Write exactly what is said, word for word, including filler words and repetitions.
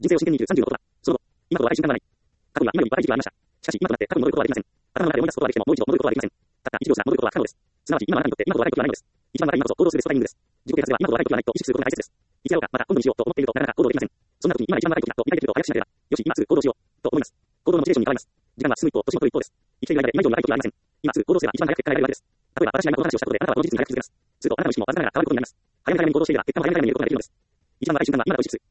人生を真剣に生きるさんじゅうの男だ。その後、今とは若い瞬間はない。過去には今より若い時期がありました。しかし今となって過去に戻ることはできません。頭の中で思い出すことはできてももう一度戻ることはできません。たった一秒しか戻ることは不可能です。すなわち今はあなたにとって今とは若い時はないのです。一番若い今こそ行動するベストタイミングです。自己啓発では今とは若い時はないと意識することが大切です。いつやろうか、また今度にしようと思っているとなかなか行動できません。そんな時に今が一番若い時だと見られていると早くしなければ、よし、今すぐ行動しようと思います。行動のモチベーションに変わります。時間は進む一方、年も取る一方です。生きている間で今以上に若い時はありません。今すぐ行動すれば一番早く結果が得られるわけです。例えば私が今この話をしたことであなたはこの事実に早く気づけます。するとあなたの意識もわずかながら変わることになります。早め早めに行動していれば結果も早め早めに得ることができるのです。一番若い瞬間は今だと意識する。